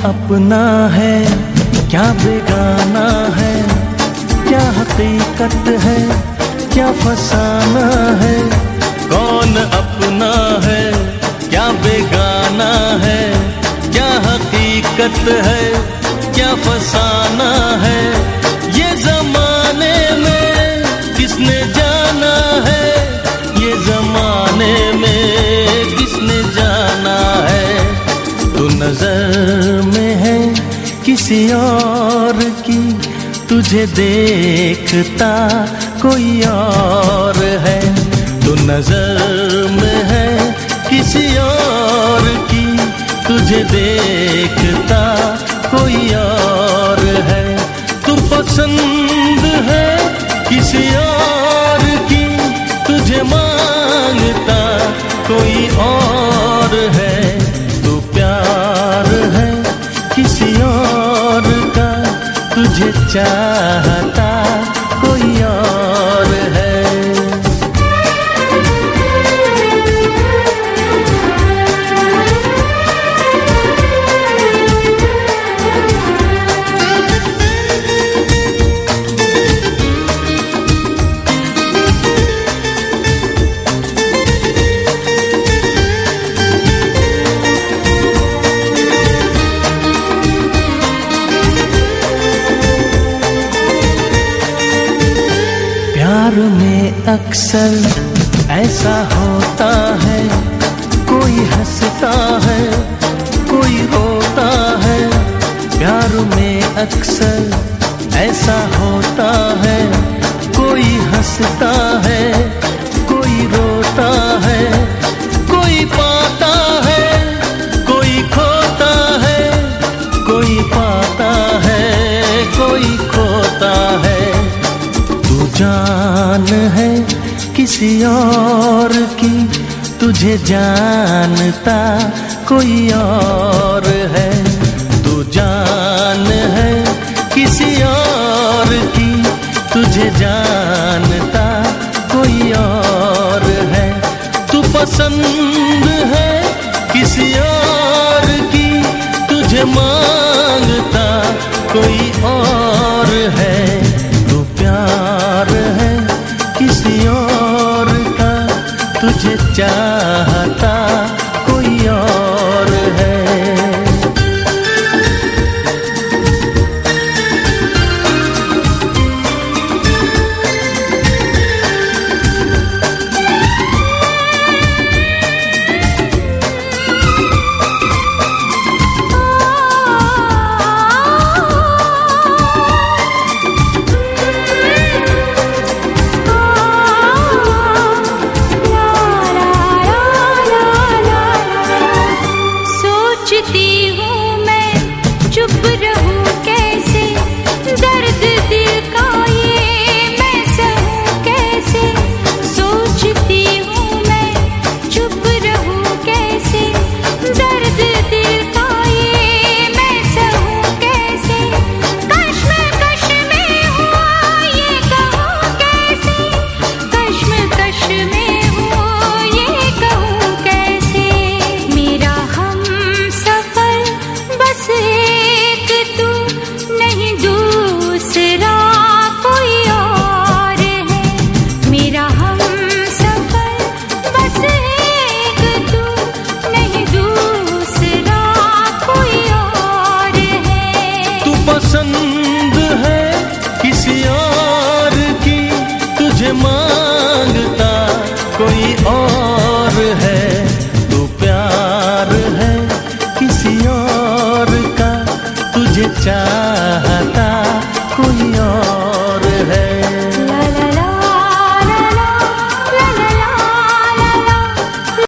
अपना है क्या बेगाना है, क्या हकीकत है क्या फसाना है। कौन अपना है क्या बेगाना है, क्या हकीकत है क्या फसाना है। ये जमाने में किसने जाना है, ये जमाने में किसने जाना है। तू नजर में है किसी और की, तुझे देखता कोई और है। तू नजर में है किसी और की, तुझे देखता कोई और है। तू पसंद है किसी और की, तुझे मांगता कोई और है। तू प्यार है किसी और का, तुझे चाहता कोई और है। प्यार में अक्सर ऐसा होता है, कोई हंसता है कोई रोता है। प्यार में अक्सर ऐसा होता है, कोई हंसता है कोई रोता है। कोई पाता है कोई खोता है, कोई पाता है कोई खोता है। तू जान है किसी और की, तुझे जानता कोई और है। तू जान है किसी और की, तुझे जानता कोई और है। तू पसंद है किसी और की, तुझे मांगता कोई और है। तू प्यार है किसी और का, तुझे चाहता कोई और है। पसंद है किसी और की, तुझे मांगता कोई और है। तू प्यार है किसी और का, तुझे चाहता कोई